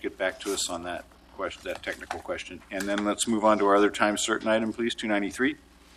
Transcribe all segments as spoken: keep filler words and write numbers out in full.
get back to us on that question, that technical question. And then let's move on to our other time certain item, please, two ninety-three.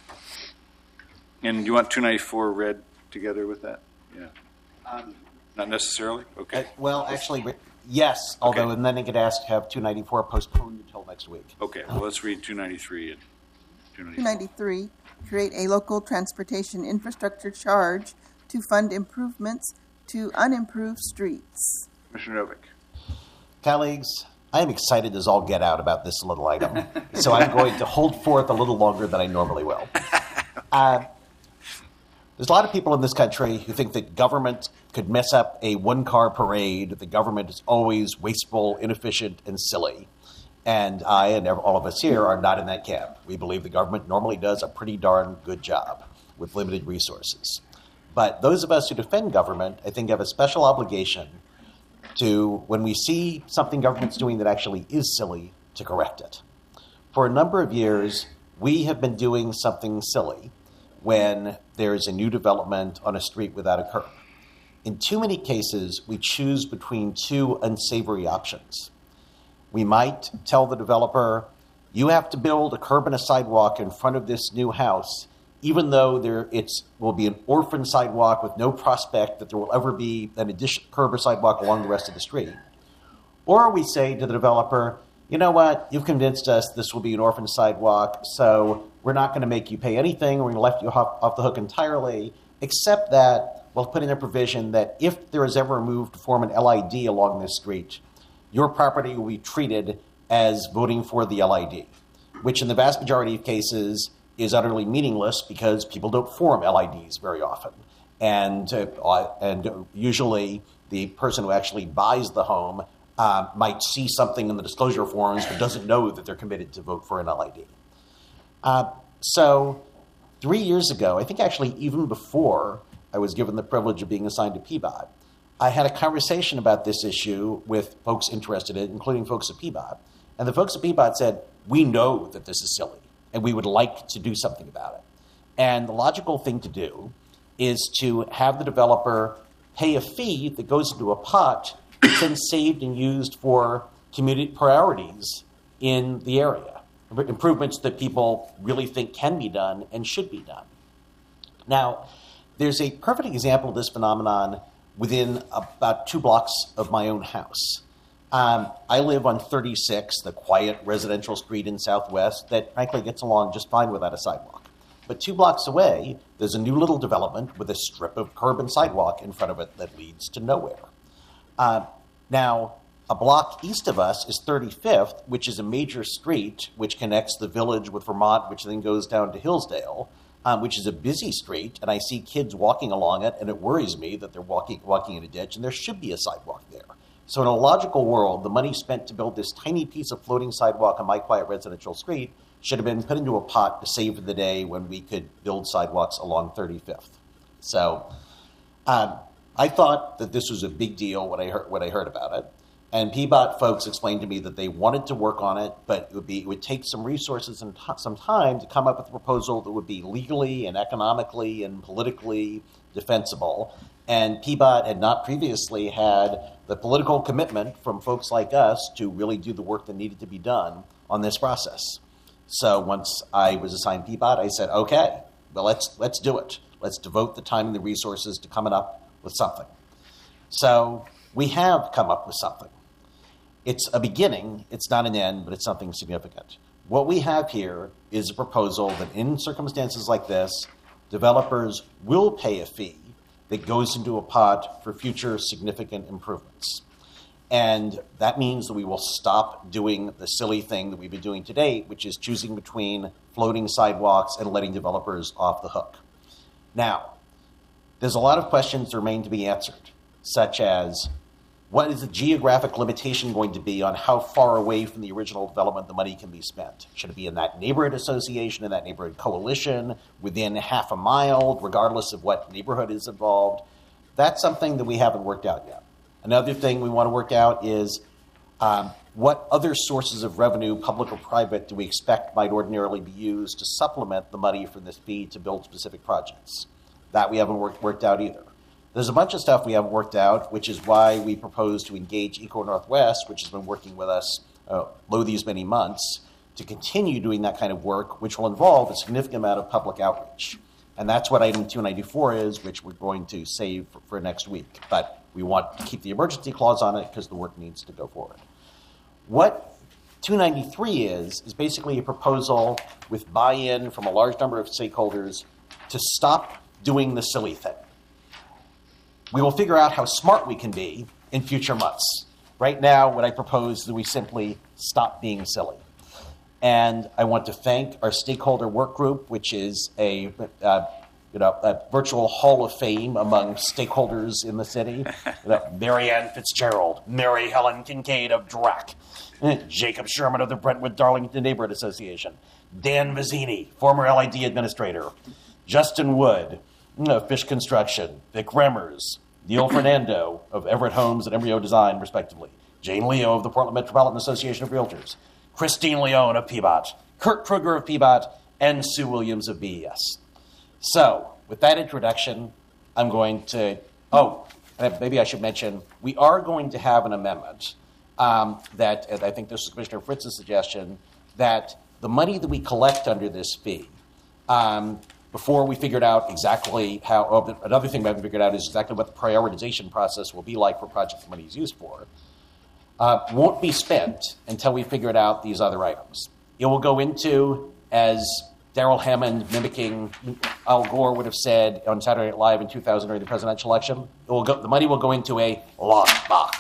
And do you want two ninety-four read together with that? Yeah. Um, Not necessarily? Okay. Uh, well, actually, yes, although, Okay. and then I get asked to have two ninety-four postponed until next week. Okay, well, let's read two ninety-three and two ninety-four. two ninety-three, create a local transportation infrastructure charge to fund improvements to unimproved streets. Commissioner Novick. Colleagues, I am excited as all get out about this little item, so I'm going to hold forth a little longer than I normally will. Uh, there's a lot of people in this country who think that government could mess up a one-car parade. The government is always wasteful, inefficient, and silly. And I and all of us here are not in that camp. We believe the government normally does a pretty darn good job with limited resources. But those of us who defend government, I think, have a special obligation to, when we see something government's doing that actually is silly, to correct it. For a number of years, we have been doing something silly when there's a new development on a street without a curb. In too many cases, we choose between two unsavory options. We might tell the developer, you have to build a curb and a sidewalk in front of this new house, even though there it will be an orphan sidewalk with no prospect that there will ever be an additional curb or sidewalk along the rest of the street. Or we say to the developer, you know what, you've convinced us this will be an orphan sidewalk, so we're not going to make you pay anything, we're going to let you off, off the hook entirely, except that we'll put in a provision that if there is ever a move to form an L I D along this street, your property will be treated as voting for the L I D, which in the vast majority of cases is utterly meaningless because people don't form L I Ds very often. And, uh, and usually the person who actually buys the home uh, might see something in the disclosure forms but doesn't know that they're committed to vote for an L I D. Uh, so three years ago, I think actually even before I was given the privilege of being assigned to P B O T, I had a conversation about this issue with folks interested in it, including folks at P B O T. And the folks at P B O T said, we know that this is silly, and we would like to do something about it. And the logical thing to do is to have the developer pay a fee that goes into a pot that's then saved and used for community priorities in the area, improvements that people really think can be done and should be done. Now, there's a perfect example of this phenomenon within about two blocks of my own house. Um, I live on thirty-six, the quiet residential street in Southwest that frankly gets along just fine without a sidewalk. But two blocks away, there's a new little development with a strip of curb and sidewalk in front of it that leads to nowhere. Uh, now, a block east of us is thirty-fifth, which is a major street which connects the village with Vermont, which then goes down to Hillsdale, um, which is a busy street, and I see kids walking along it, and it worries me that they're walking, walking in a ditch, and there should be a sidewalk there. So in a logical world, the money spent to build this tiny piece of floating sidewalk on my quiet residential street should have been put into a pot to save the day when we could build sidewalks along thirty-fifth. So um, I thought that this was a big deal when I heard, when I heard about it. And P B O T folks explained to me that they wanted to work on it, but it would be it would take some resources and t- some time to come up with a proposal that would be legally and economically and politically defensible. And P B O T had not previously had the political commitment from folks like us to really do the work that needed to be done on this process. So once I was assigned P B O T, I said, okay, well, let's let's do it. Let's devote the time and the resources to coming up with something. So we have come up with something. It's a beginning, it's not an end, but it's something significant. What we have here is a proposal that in circumstances like this, developers will pay a fee that goes into a pot for future significant improvements. And that means that we will stop doing the silly thing that we've been doing to date, which is choosing between floating sidewalks and letting developers off the hook. Now, there's a lot of questions that remain to be answered, such as, what is the geographic limitation going to be on how far away from the original development the money can be spent? Should it be in that neighborhood association, in that neighborhood coalition, within half a mile, regardless of what neighborhood is involved? That's something that we haven't worked out yet. Another thing we want to work out is um, what other sources of revenue, public or private, do we expect might ordinarily be used to supplement the money from this fee to build specific projects? That we haven't worked, worked out either. There's a bunch of stuff we haven't worked out, which is why we propose to engage Eco Northwest, which has been working with us uh, lo these many months, to continue doing that kind of work, which will involve a significant amount of public outreach. And that's what item two ninety-four is, which we're going to save for, for next week. But we want to keep the emergency clause on it because the work needs to go forward. What two ninety-three is, is basically a proposal with buy-in from a large number of stakeholders to stop doing the silly thing. We will figure out how smart we can be in future months. Right now, what I propose is that we simply stop being silly. And I want to thank our stakeholder work group, which is a, uh, you know, a virtual hall of fame among stakeholders in the city. You know, Mary Ann Fitzgerald, Mary Helen Kincaid of D R A C, Jacob Sherman of the Brentwood Darlington Neighborhood Association, Dan Mazzini, former L I D administrator, Justin Wood of Fish Construction, Vic Remmers, Neil Fernando of Everett Homes and Embryo Design, respectively, Jane Leo of the Portland Metropolitan Association of Realtors, Christine Leone of P B O T, Kurt Kruger of P B O T, and Sue Williams of B E S. So, with that introduction, I'm going to, oh, maybe I should mention, we are going to have an amendment um, that, and I think this was Commissioner Fritz's suggestion, that the money that we collect under this fee, um, before we figured out exactly how, oh, another thing we haven't figured out is exactly what the prioritization process will be like for projects the money is used for, uh, won't be spent until we figured out these other items. It will go into, as Darrell Hammond, mimicking Al Gore, would have said on Saturday Night Live in two thousand during the presidential election, it will go, the money will go into a lockbox.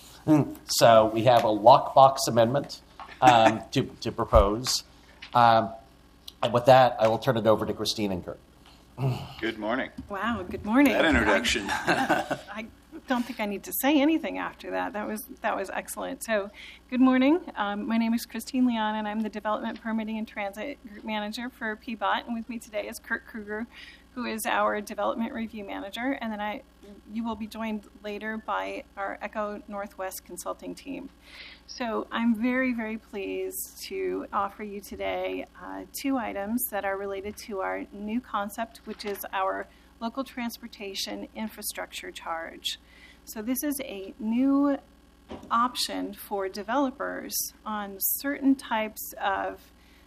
So we have a lockbox amendment um, to, to propose. Um, And with that, I will turn it over to Christine and Kurt. Good morning. Wow, good morning. That introduction. I, I don't think I need to say anything after that. That was that was excellent. So, good morning. Um, my name is Christine Leon, and I'm the Development Permitting and Transit Group Manager for P B O T. And with me today is Kurt Kruger, who is our Development Review Manager. And then I, you will be joined later by our Eco Northwest consulting team. So I'm very, very pleased to offer you today uh, two items that are related to our new concept, which is our local transportation infrastructure charge. So this is a new option for developers on certain types of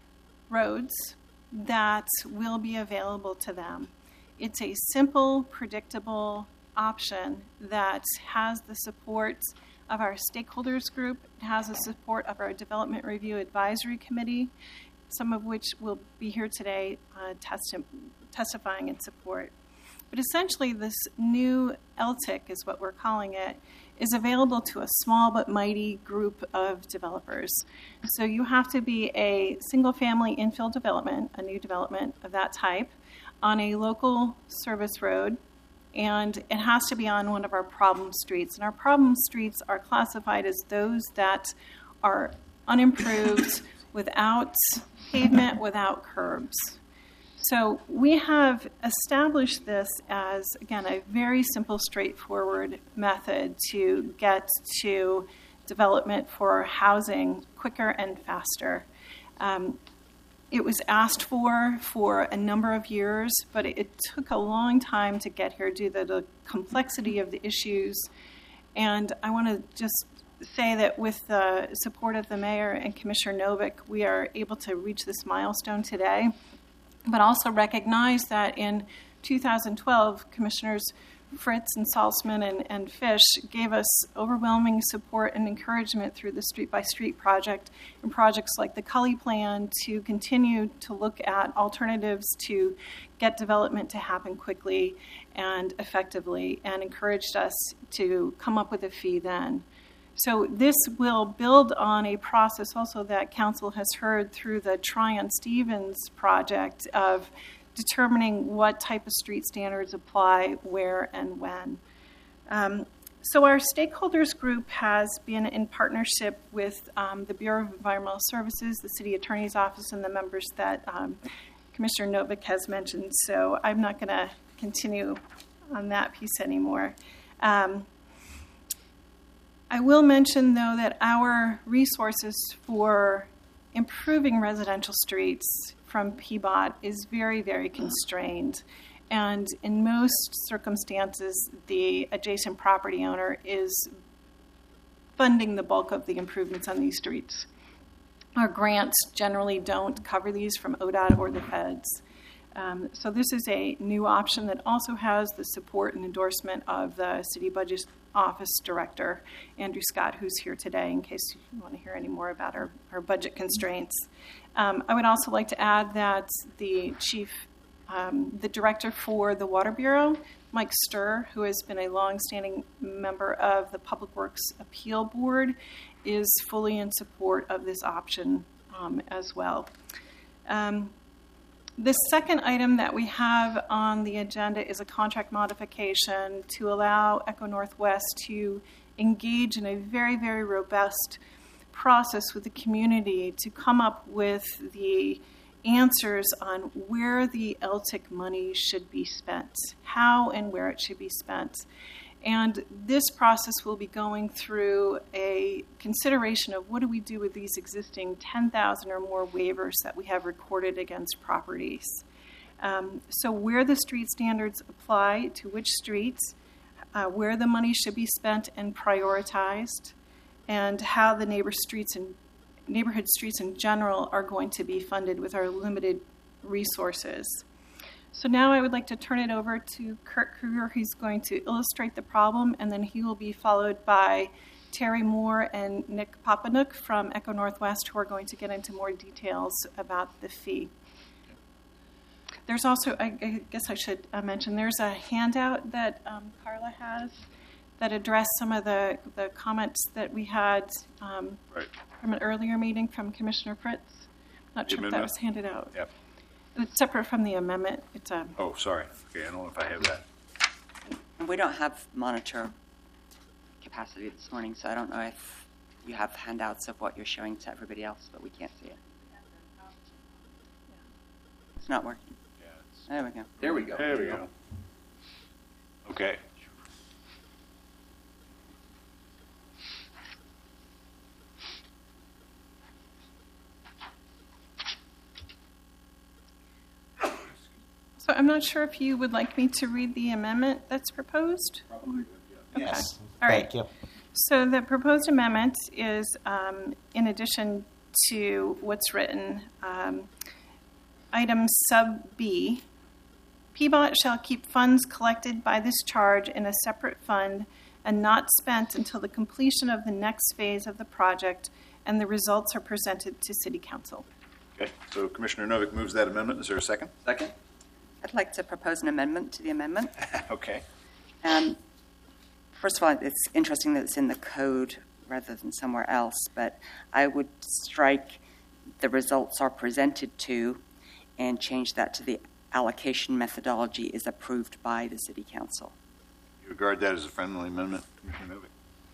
roads that will be available to them. It's a simple, predictable option that has the support of our stakeholders group. It has the support of our Development Review Advisory Committee, some of which will be here today uh, testi testifying in support. But essentially, this new L T I C is what we're calling it, is available to a small but mighty group of developers. So you have to be a single-family infill development, a new development of that type, on a local service road, and it has to be on one of our problem streets. And our problem streets are classified as those that are unimproved, without pavement, without curbs. So we have established this as, again, a very simple, straightforward method to get to development for housing quicker and faster. Um, It was asked for for a number of years, but it, it took a long time to get here due to the complexity of the issues. And I want to just say that with the support of the mayor and Commissioner Novick, we are able to reach this milestone today, but also recognize that in two thousand twelve, Commissioners Fritz and Salzman and, and Fish gave us overwhelming support and encouragement through the Street by Street project and projects like the Cully Plan to continue to look at alternatives to get development to happen quickly and effectively, and encouraged us to come up with a fee then. So this will build on a process also that Council has heard through the Tryon Stevens project of determining what type of street standards apply, where, and when. Um, so our stakeholders group has been in partnership with um, the Bureau of Environmental Services, the City Attorney's Office, and the members that um, Commissioner Novick has mentioned. So I'm not going to continue on that piece anymore. Um, I will mention, though, that our resources for improving residential streets from P B O T is very, very constrained. And in most circumstances, the adjacent property owner is funding the bulk of the improvements on these streets. Our grants generally don't cover these from O D O T or the feds. Um, so this is a new option that also has the support and endorsement of the City Budget Office Director, Andrew Scott, who's here today, in case you want to hear any more about our, our budget constraints. Um, I would also like to add that the chief Um, the director for the Water Bureau, Mike Sturr, who has been a longstanding member of the Public Works Appeal Board, is fully in support of this option um, as well. Um, the second item that we have on the agenda is a contract modification to allow Echo Northwest to engage in a very, very robust process with the community to come up with the answers on where the L T I C money should be spent, how and where it should be spent. And this process will be going through a consideration of what do we do with these existing ten thousand or more waivers that we have recorded against properties. Um, so where the street standards apply to which streets, uh, where the money should be spent and prioritized, and how the neighbor streets and neighborhood streets in general are going to be funded with our limited resources. So now I would like to turn it over to Kurt Kruger, who's going to illustrate the problem, and then he will be followed by Terry Moore and Nick Papanuk from Echo Northwest, who are going to get into more details about the fee. There's also, I, I guess I should uh, mention, there's a handout that um, Carla has that addressed some of the, the comments that we had um, Right. from an earlier meeting from Commissioner Fritz. Not The sure if that amendment? was handed out. Yep. It's separate from the amendment. It's a, Oh, sorry. Okay, I don't know if I have that. And we don't have monitor capacity this morning, so I don't know if you have handouts of what you're showing to everybody else, but we can't see it. It's not working. Yeah, it's- There we go. There we go. There we go. Okay. so I'm not sure if you would like me to read the amendment that's proposed? Yes. All right. Thank you. So the proposed amendment is, um, in addition to what's written, um, item sub B, P B O T shall keep funds collected by this charge in a separate fund and not spent until the completion of the next phase of the project and the results are presented to City Council. Okay, so Commissioner Novick moves that amendment. Is there a second? Second? I'd like to propose an amendment to the amendment. Okay. Um, first of all, it's interesting that it's in the code rather than somewhere else, but I would strike the results are presented to and change that to the allocation methodology is approved by the City Council. You regard that as a friendly amendment, Commissioner Novick?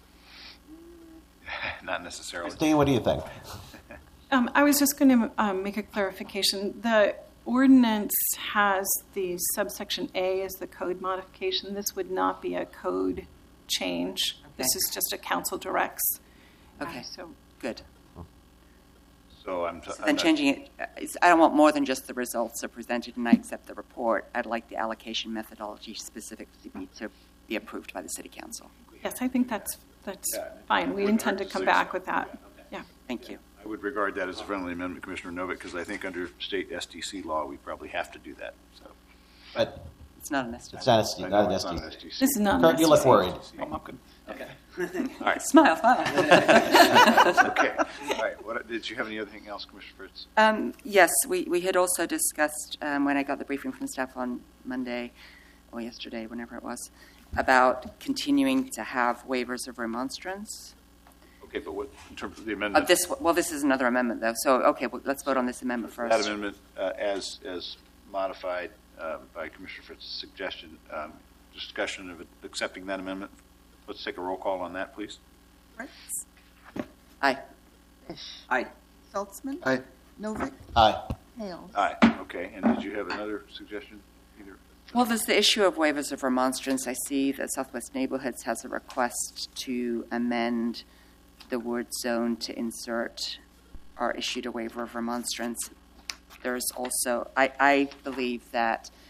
Not necessarily. Steve, what do you think? Um, I was just going to um, make a clarification. The ordinance has the subsection A as the code modification. This would not be a code change. This Okay. is just a council directs. Okay. Uh, so Good. So I'm. T- So I'm then not- changing it, uh, it's, I don't want more than just the results are presented and I accept the report. I'd like the allocation methodology specific to be, to be approved by the City Council. yes, I think that's that's Yeah. fine. We Wouldn't intend to hurt to come say back so. with that. Yeah. Thank you. I would regard that as a friendly amendment, Commissioner Novick, because I think under state S D C law, we probably have to do that. So But It's not an estimate. it's not a, Steve, I not know an it's not S D an C. S D C. This is not. Kurt, you look worried. Oh, I'm good. Okay. All right. Smile, smile. Okay. All right. What, did you have anything else, Commissioner Fritz? Um, yes, we, we had also discussed, um, when I got the briefing from staff on Monday, or yesterday, whenever it was, about continuing to have waivers of remonstrance. Okay, but what, in terms of the Uh, amendment? this, well, this is another amendment, though, so, okay, well, let's vote on this amendment first. That amendment, uh, as, as modified um, by Commissioner Fritz's suggestion, um, discussion of accepting that amendment. Let's take a roll call on that, please. Fritz, Aye. Aye. Saltzman, Aye. Novick, Aye. Hale. Aye. Okay, and did you have another suggestion? Either. Well, there's the issue of waivers of remonstrance. I see that Southwest Neighborhoods has a request to amend the word zone to insert or issued a waiver of remonstrance. There's also, I, I believe that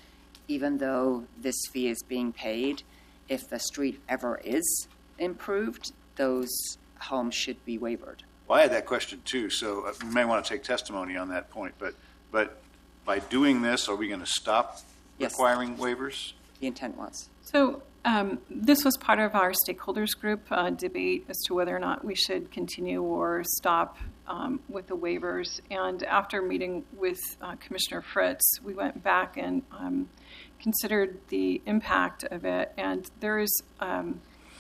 even though this fee is being paid, if the street ever is improved, those homes should be wavered. Well, I had that question too, so uh, we may want to take testimony on that point. But, but by doing this, are we going to stop Yes. requiring waivers? The intent was. So um, this was part of our stakeholders group uh, debate as to whether or not we should continue or stop um, with the waivers. And after meeting with uh, Commissioner Fritz, we went back and um, considered the impact of it. And there is um,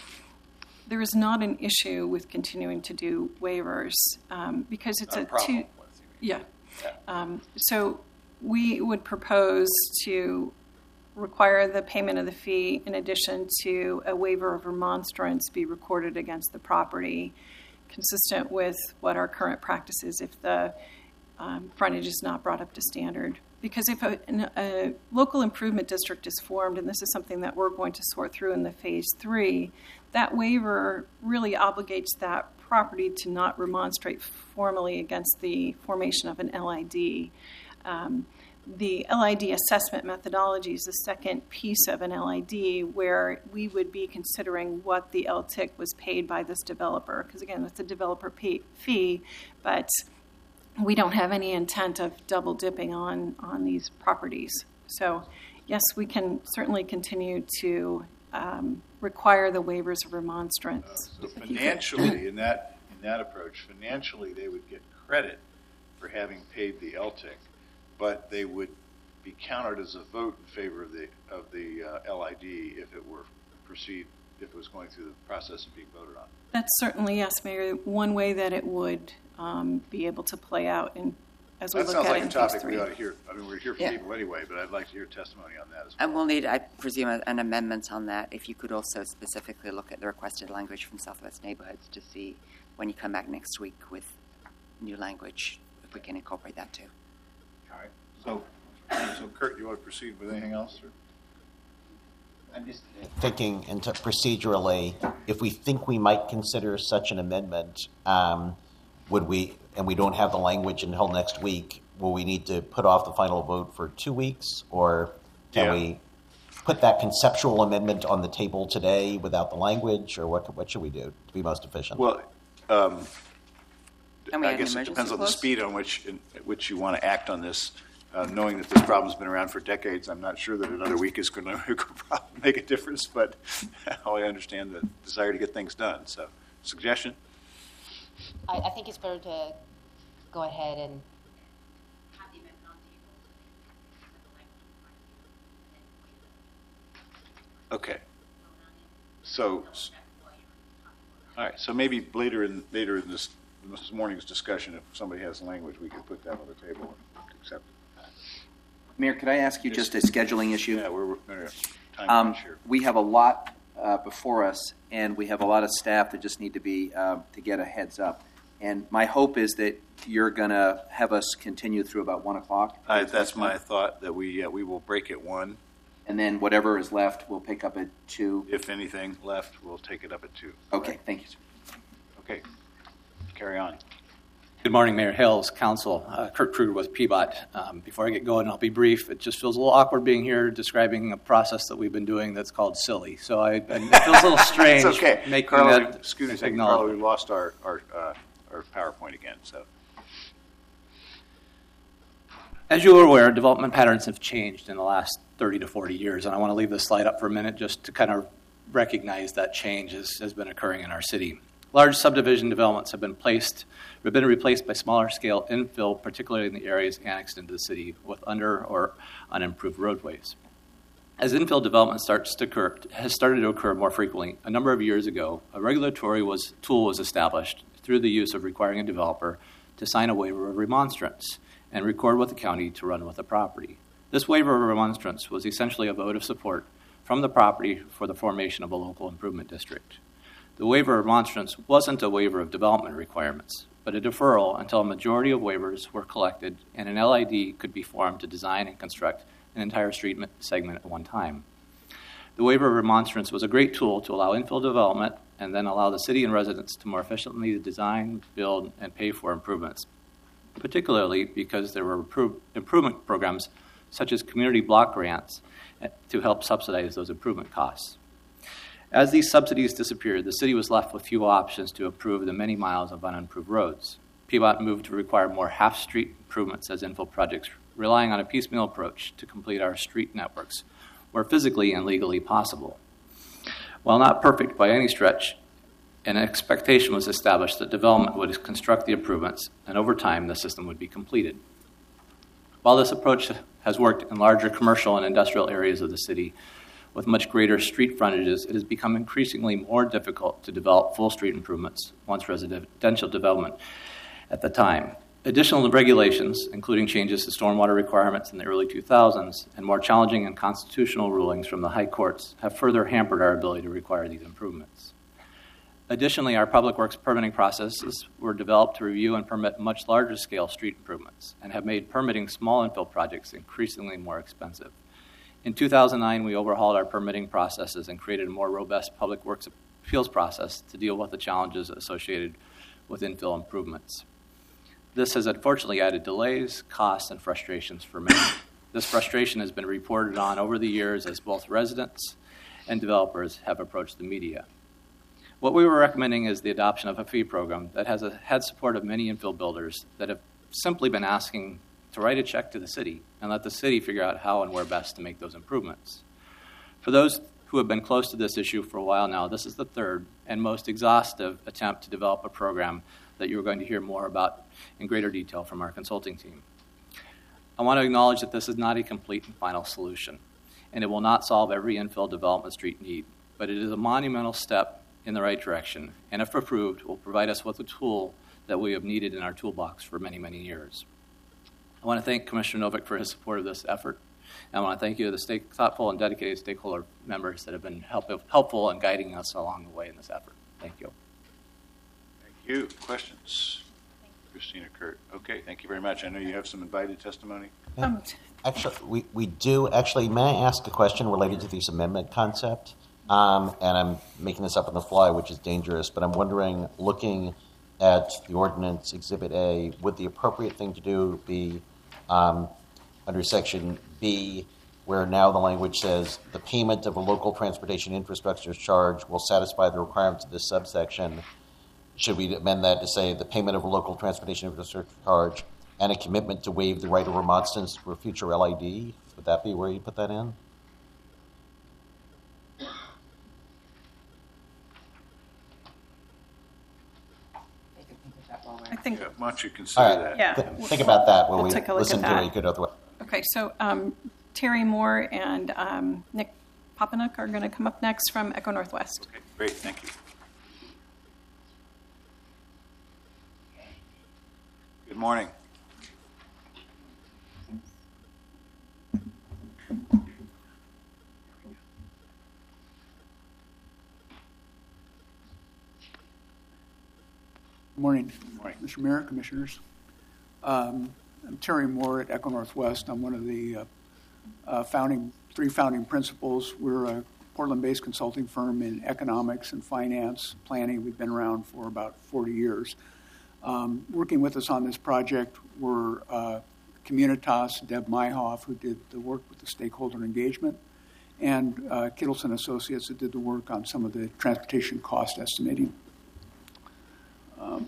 there is not an issue with continuing to do waivers um, because it's Not a a problem two. with it. Yeah. Yeah. Um, so we would propose to require the payment of the fee in addition to a waiver of remonstrance be recorded against the property, consistent with what our current practice is if the um, frontage is not brought up to standard. Because if a, an, a local improvement district is formed, and this is something that we're going to sort through in the phase three, that waiver really obligates that property to not remonstrate formally against the formation of an L I D. Um, the L I D assessment methodology is the second piece of an L I D where we would be considering what the L T I C was paid by this developer. Because again, it's a developer pay, fee, but we don't have any intent of double dipping on, on these properties. So yes, we can certainly continue to um, require the waivers of remonstrance. Uh, so financially, in that in that approach, financially they would get credit for having paid the L T I C, but they would be counted as a vote in favor of the of the uh, L I D if it were proceed if it was going through the process of being voted on. That's certainly, yes, Mayor, one way that it would um, be able to play out in, as we That look sounds at like it a in phase topic three. we ought to hear. I mean, we're here from Yeah. people anyway, but I'd like to hear testimony on that as well. And we'll need, I presume, an amendment on that. If you could also specifically look at the requested language from Southwest Neighborhoods to see when you come back next week with new language, if we can incorporate that too. All right. So, so Kurt, you want to proceed with anything else? Or? I'm just thinking into procedurally, if we think we might consider such an amendment, um, would we, and we don't have the language until next week, will we need to put off the final vote for two weeks? Or can Yeah. we put that conceptual amendment on the table today without the language? Or what, what should we do to be most efficient? Well, um, Can we I add an guess it emergency depends on the clause? speed on which in, at which you want to act on this. Uh, knowing that this problem's been around for decades, I'm not sure that another week is going to make a difference, but I understand the desire to get things done. So, suggestion? I, I think it's better to go ahead and have the amendment on the table. Okay. So, all right. So maybe later in later in this this morning's discussion, if somebody has language, we could put that on the table and accept it. Mayor, could I ask you just a scheduling issue? Yeah, we're, we're time Um, crunch here. we have a lot uh, before us, and we have a lot of staff that just need to be uh, to get a heads up. And my hope is that you're going to have us continue through about one o'clock. Uh, that's my thought, that we uh, we will break at one. And then whatever is left, we'll pick up at two. If anything left, we'll take it up at two. Okay, thank you, sir. Okay. Carry on. Good morning, Mayor Hills, Council. Uh, Kurt Kruger with P B O T. Um, before I get going, I'll be brief. It just feels a little awkward being here describing a process that we've been doing that's called silly. So I, I, it feels a little strange It's okay. making Carla, that excuse me a second. acknowledgement. Carla, we lost our, our, uh, our PowerPoint again. So, As you are aware, development patterns have changed in the last thirty to forty years, and I want to leave this slide up for a minute just to kind of recognize that change has, has been occurring in our city. Large subdivision developments have been placed, have been replaced by smaller scale infill, particularly in the areas annexed into the city with under or unimproved roadways. As infill development starts to occur, has started to occur more frequently, a number of years ago, a regulatory was, tool was established through the use of requiring a developer to sign a waiver of remonstrance and record with the county to run with the property. This waiver of remonstrance was essentially a vote of support from the property for the formation of a local improvement district. The waiver of remonstrance wasn't a waiver of development requirements, but a deferral until a majority of waivers were collected and an L I D could be formed to design and construct an entire street segment at one time. The waiver of remonstrance was a great tool to allow infill development and then allow the city and residents to more efficiently design, build, and pay for improvements, particularly because there were improvement programs such as community block grants, to help subsidize those improvement costs. As these subsidies disappeared, the city was left with few options to improve the many miles of unimproved roads. P B O T moved to require more half-street improvements as infill projects, relying on a piecemeal approach to complete our street networks, where physically and legally possible. While not perfect by any stretch, an expectation was established that development would construct the improvements, and over time the system would be completed. While this approach has worked in larger commercial and industrial areas of the city with much greater street frontages, it has become increasingly more difficult to develop full street improvements once residential development at the time. Additional regulations, including changes to stormwater requirements in the early two thousands and more challenging and constitutional rulings from the high courts, have further hampered our ability to require these improvements. Additionally, our public works permitting processes were developed to review and permit much larger scale street improvements and have made permitting small infill projects increasingly more expensive. In two thousand nine, we overhauled our permitting processes and created a more robust public works appeals process to deal with the challenges associated with infill improvements. This has unfortunately added delays, costs, and frustrations for many. This frustration has been reported on over the years as both residents and developers have approached the media. What we were recommending is the adoption of a fee program that has a, had support of many infill builders that have simply been asking to write a check to the city and let the city figure out how and where best to make those improvements. For those who have been close to this issue for a while now, this is the third and most exhaustive attempt to develop a program that you're going to hear more about in greater detail from our consulting team. I want to acknowledge that this is not a complete and final solution, and it will not solve every infill development street need, but it is a monumental step in the right direction, and if approved, will provide us with a tool that we have needed in our toolbox for many, many years. I want to thank Commissioner Novick for his support of this effort. And I want to thank you to the stake, thoughtful and dedicated stakeholder members that have been help, helpful in guiding us along the way in this effort. Thank you. Thank you. Questions? Christina Kurt. Okay, thank you very much. I know you have some invited testimony. Um, Actually, we, we do. Actually, may I ask a question related to this amendment concept? Um, and I'm making this up on the fly, which is dangerous, but I'm wondering, looking at the ordinance Exhibit A, would the appropriate thing to do be um, under Section B, where now the language says the payment of a local transportation infrastructure charge will satisfy the requirements of this subsection? Should we amend that to say the payment of a local transportation infrastructure charge and a commitment to waive the right of remonstrance for future L I D? Would that be where you put that in? I think, Yeah, why don't you consider All right. that? yeah. Th- think about that when We'll we take a look listen at to that. it. You could otherwise. Okay, so um, Terry Moore and um, Nick Papanek are going to come up next from Echo Northwest. Okay, great, thank you. Good morning. Good morning, Morning. Mister Mayor, Commissioners. Um, I'm Terry Moore at Echo Northwest. I'm one of the uh, uh, founding, three founding principals. We're a Portland-based consulting firm in economics and finance planning. We've been around for about forty years. Um, working with us on this project were uh, Communitas, Deb Myhoff, who did the work with the stakeholder engagement, and uh, Kittleson Associates, that did the work on some of the transportation cost estimating. Um,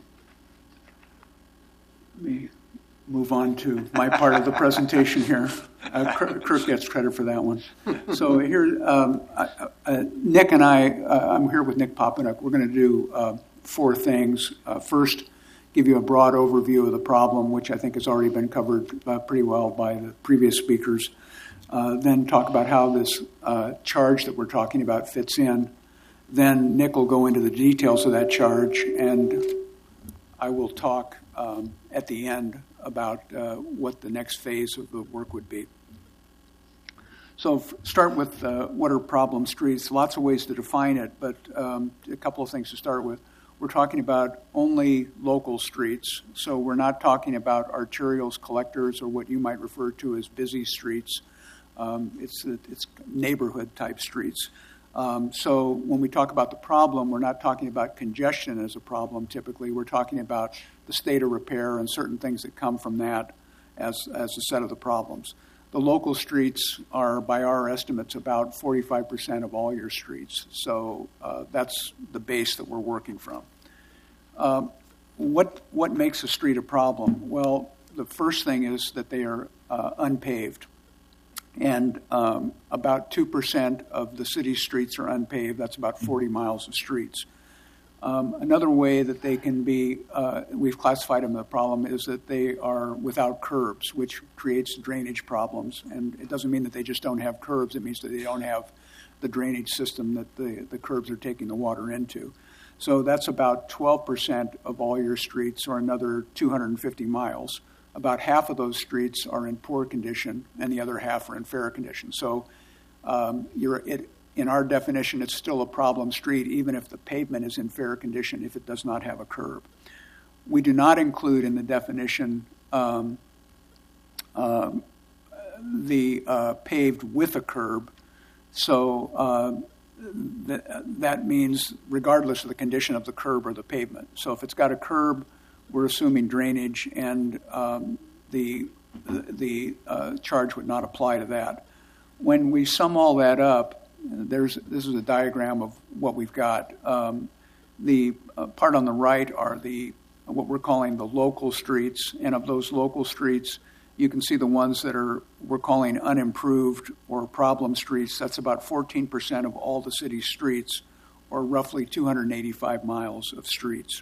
let me move on to my part of the presentation here. Uh, Kirk gets credit for that one. So here, um, uh, uh, Nick and I, uh, I'm here with Nick Papanek. We're going to do uh, four things. Uh, first, give you a broad overview of the problem, which I think has already been covered uh, pretty well by the previous speakers. Uh, then talk about how this uh, charge that we're talking about fits in. Then Nick will go into the details of that charge, and I will talk um, at the end about uh, what the next phase of the work would be. So f- start with uh, what are problem streets. Lots of ways to define it, but um, a couple of things to start with. We're talking about only local streets, so we're not talking about arterials, collectors, or what you might refer to as busy streets. Um, it's, it's neighborhood-type streets. Um, so when we talk about the problem, we're not talking about congestion as a problem typically. We're talking about the state of repair and certain things that come from that as, as a set of the problems. the local streets are, by our estimates, about forty-five percent of all your streets. So uh, that's the base that we're working from. Um, what what makes a street a problem? Well, the first thing is that they are uh, unpaved. And um, about two percent of the city's streets are unpaved. That's about forty miles of streets. Um, another way that they can be, uh, we've classified them, the problem is that they are without curbs, which creates drainage problems. And it doesn't mean that they just don't have curbs. It means that they don't have the drainage system that the, the curbs are taking the water into. So that's about twelve percent of all your streets, or another two hundred fifty miles. About half of those streets are in poor condition, and the other half are in fair condition. So um, you're, it, in our definition, it's still a problem street, even if the pavement is in fair condition, if it does not have a curb. We do not include in the definition um, um, the uh, paved with a curb. So uh, th- that means regardless of the condition of the curb or the pavement. So if it's got a curb, we're assuming drainage, and um, the the uh, charge would not apply to that. When we sum all that up, there's this is a diagram of what we've got. Um, the uh, part on the right are the what we're calling the local streets, and of those local streets, you can see the ones that are we're calling unimproved or problem streets. That's about fourteen percent of all the city's streets, or roughly two hundred eighty-five miles of streets.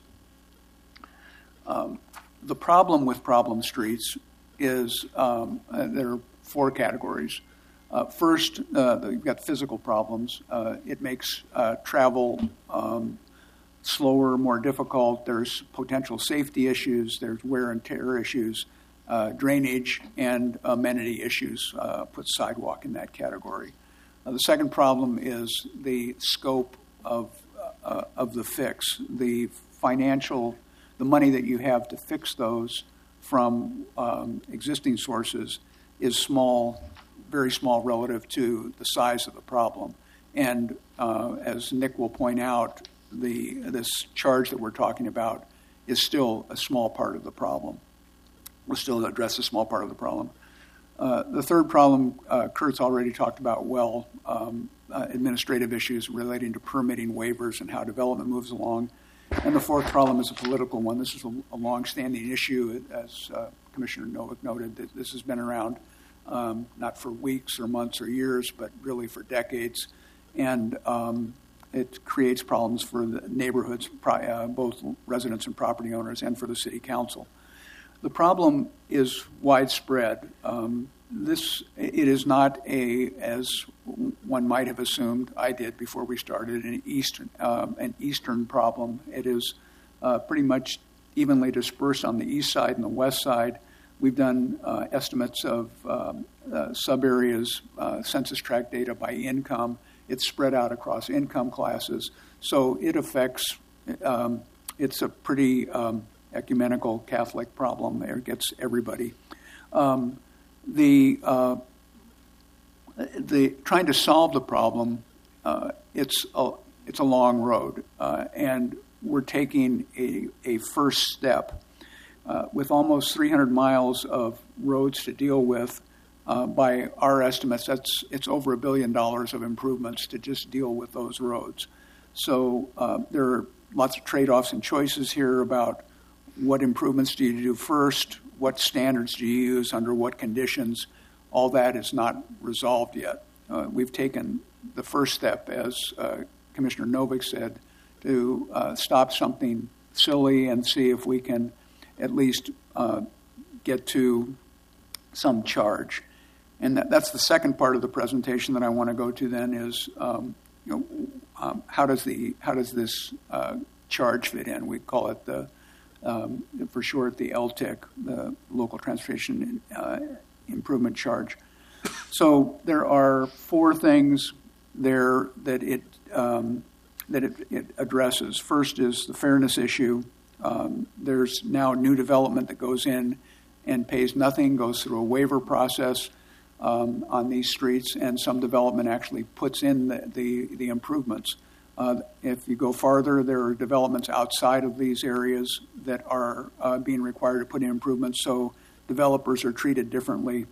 Um, the problem with problem streets is um, uh, there are four categories. Uh, first, uh, you've got physical problems. Uh, it makes uh, travel um, slower, more difficult. There's potential safety issues. There's wear and tear issues, uh, drainage, and amenity issues. Uh, put sidewalk in that category. Uh, the second problem is the scope of uh, of the fix, the financial. The money that you have to fix those from um, existing sources is small, very small relative to the size of the problem. And uh, as Nick will point out, the this charge that we're talking about is still a small part of the problem. We'll still address a small part of the problem. Uh, the third problem, uh, Kurt's already talked about well, um, uh, administrative issues relating to permitting waivers and how development moves along. And the fourth problem is a political one. This is a, a long-standing issue, as uh, Commissioner Novick noted, that this has been around um, not for weeks or months or years, but really for decades. And um, it creates problems for the neighborhoods, uh, both residents and property owners, and for the city council. The problem is widespread. Um, this it is not a, as one might have assumed, I did before we started, an eastern um, an eastern problem. It is uh, pretty much evenly dispersed on the east side and the west side. We've done uh, estimates of um, uh, sub areas, uh, census tract data by income. It's spread out across income classes, so it affects. Um, it's a pretty um, ecumenical Catholic problem. There it gets everybody. Um, the uh, the trying to solve the problem, uh, it's a it's a long road, uh, and we're taking a a first step uh, with almost three hundred miles of roads to deal with. Uh, by our estimates, that's it's over a billion dollars of improvements to just deal with those roads. So uh, there are lots of trade-offs and choices here about what improvements do you do first, what standards do you use, under what conditions. All that is not resolved yet. Uh, we've taken the first step, as uh, Commissioner Novick said, to uh, stop something silly and see if we can at least uh, get to some charge. And that, that's the second part of the presentation that I want to go to. Then is um, you know um, how does the how does this uh, charge fit in? We call it the um, for short the L T I C, the Local Transportation uh, Improvement Charge. So there are four things there that it um, that it, it addresses. First is the fairness issue. Um, there's now new development that goes in and pays nothing, goes through a waiver process um, on these streets, and some development actually puts in the, the, the improvements. Uh, if you go farther, there are developments outside of these areas that are uh, being required to put in improvements, so developers are treated differently.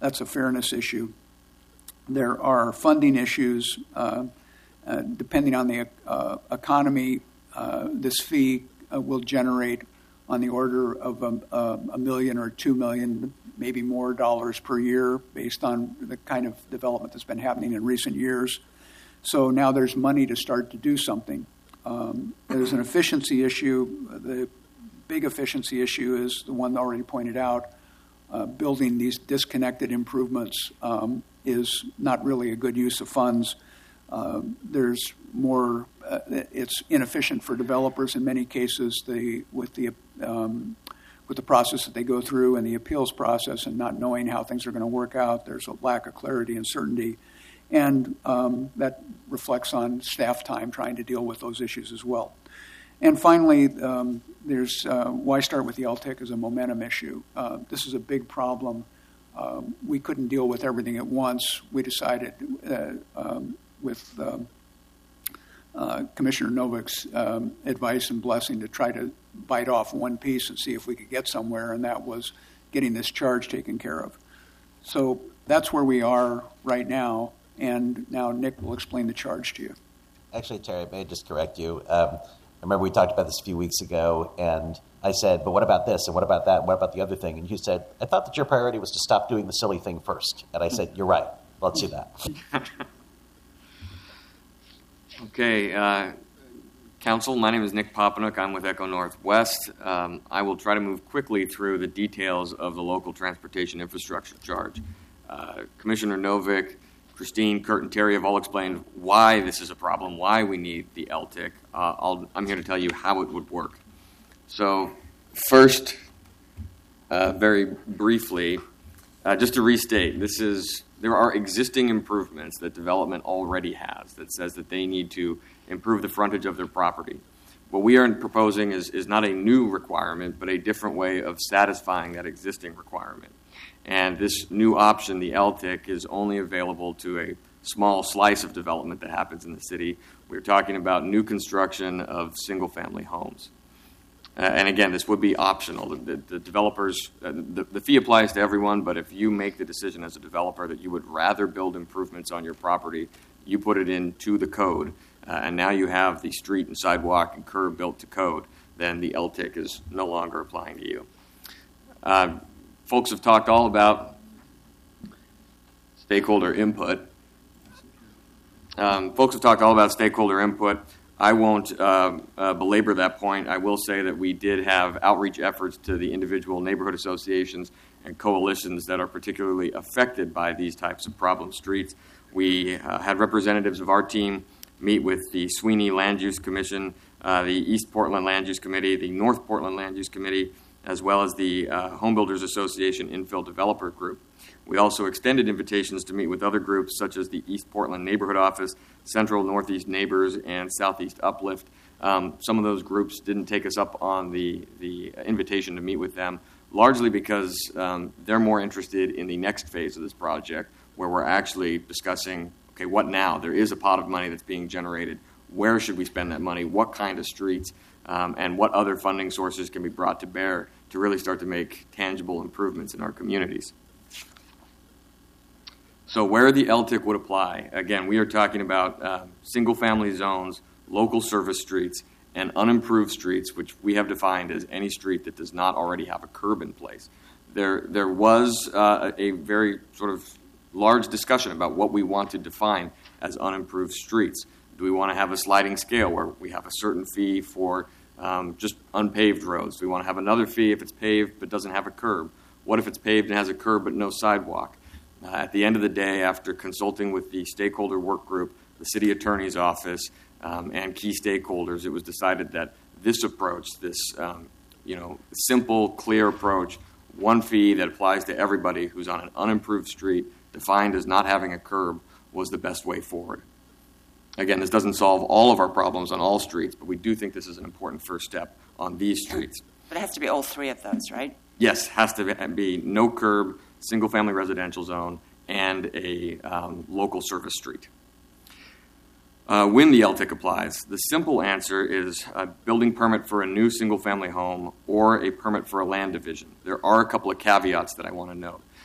That's a fairness issue. There are funding issues. Uh, uh, depending on the uh, economy, uh, this fee uh, will generate on the order of a, a, a million or two million, maybe more dollars per year based on the kind of development that's been happening in recent years. So now there's money to start to do something. Um, there's an efficiency issue. The big efficiency issue is the one already pointed out. Uh, building these disconnected improvements um, is not really a good use of funds. Uh, there's more, uh, it's inefficient for developers in many cases. The, with the um, with the process that they go through and the appeals process and not knowing how things are going to work out, there's a lack of clarity and certainty. And um, that reflects on staff time trying to deal with those issues as well. And finally, um, there's uh, why start with the L T I C as a momentum issue. Uh, this is a big problem. Uh, we couldn't deal with everything at once. We decided uh, um, with um, uh, Commissioner Novick's um, advice and blessing to try to bite off one piece and see if we could get somewhere, and that was getting this charge taken care of. So that's where we are right now, and now Nick will explain the charge to you. Actually, Terry, may I just correct you? Um, I remember we talked about this a few weeks ago, and I said, but what about this, and what about that, and what about the other thing? And you said, I thought that your priority was to stop doing the silly thing first. And I said, you're right. Let's do that. Okay, uh, Council, my name is Nick Popenook. I'm with Echo Northwest. Um, I will try to move quickly through the details of the local transportation infrastructure charge. Uh, Commissioner Novick, Christine, Kurt, and Terry have all explained why this is a problem, why we need the L T I C. Uh, I'll, I'm here to tell you how it would work. So first, uh, very briefly, uh, just to restate, this is there are existing improvements that development already has that says that they need to improve the frontage of their property. What we are proposing is, is not a new requirement, but a different way of satisfying that existing requirement. And this new option, the L T I C, is only available to a small slice of development that happens in the city. We're talking about new construction of single-family homes. Uh, and again, this would be optional. The, the, the developers, uh, the, the fee applies to everyone, but if you make the decision as a developer that you would rather build improvements on your property, you put it into the code, uh, and now you have the street and sidewalk and curb built to code, then the L T I C is no longer applying to you. Uh, folks have talked all about stakeholder input. Um, folks have talked all about stakeholder input. I won't uh, uh, belabor that point. I will say that we did have outreach efforts to the individual neighborhood associations and coalitions that are particularly affected by these types of problem streets. We uh, had representatives of our team meet with the Sweeney Land Use Commission, uh, the East Portland Land Use Committee, the North Portland Land Use Committee, as well as the uh, Home Builders Association Infill Developer Group. We also extended invitations to meet with other groups such as the East Portland Neighborhood Office, Central Northeast Neighbors, and Southeast Uplift. Um, some of those groups didn't take us up on the, the invitation to meet with them, largely because um, they're more interested in the next phase of this project, where we're actually discussing, okay, what now? There is a pot of money that's being generated. Where should we spend that money? What kind of streets? Um, and what other funding sources can be brought to bear to really start to make tangible improvements in our communities? So where the L T I C would apply, again, we are talking about uh, single-family zones, local service streets, and unimproved streets, which we have defined as any street that does not already have a curb in place. There, there was uh, a very sort of large discussion about what we want to define as unimproved streets. Do we want to have a sliding scale where we have a certain fee for um, just unpaved roads? Do we want to have another fee if it's paved but doesn't have a curb? What if it's paved and has a curb but no sidewalk? Uh, at the end of the day, after consulting with the stakeholder work group, the city attorney's office, um, and key stakeholders, it was decided that this approach, this um, you know, simple, clear approach, one fee that applies to everybody who's on an unimproved street, defined as not having a curb, was the best way forward. Again, this doesn't solve all of our problems on all streets, but we do think this is an important first step on these streets. But it has to be all three of those, right? Yes, has to be no curb, single-family residential zone, and a um, local service street. Uh, when the L T I C applies, the simple answer is a building permit for a new single-family home or a permit for a land division. There are a couple of caveats that I want to note.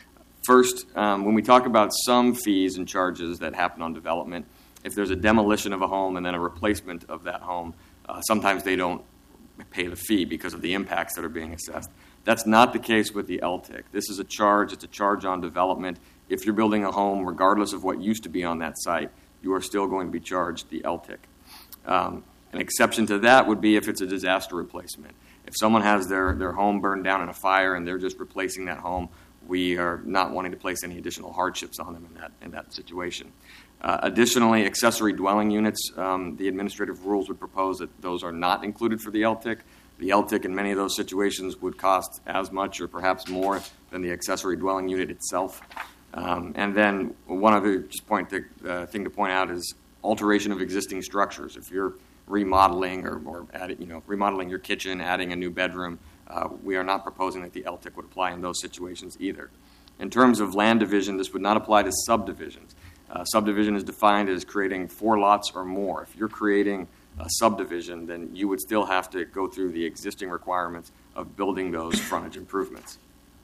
First, um, when we talk about some fees and charges that happen on development, if there's a demolition of a home and then a replacement of that home, uh, sometimes they don't pay the fee because of the impacts that are being assessed. That's not the case with the L T I C. This is a charge. It's a charge on development. If you're building a home, regardless of what used to be on that site, you are still going to be charged the L T I C. Um, an exception to that would be if it's a disaster replacement. If someone has their, their home burned down in a fire and they're just replacing that home, we are not wanting to place any additional hardships on them in that, in that situation. Uh, additionally, accessory dwelling units, um, the administrative rules would propose that those are not included for the L T I C. The L T I C in many of those situations would cost as much or perhaps more than the accessory dwelling unit itself. Um, and then one other just point to, uh, thing to point out is alteration of existing structures. If you're remodeling or, or adding, you know, remodeling your kitchen, adding a new bedroom, uh, we are not proposing that the L T I C would apply in those situations either. In terms of land division, this would not apply to subdivisions. Uh, subdivision is defined as creating four lots or more. If you're creating a subdivision, then you would still have to go through the existing requirements of building those frontage improvements.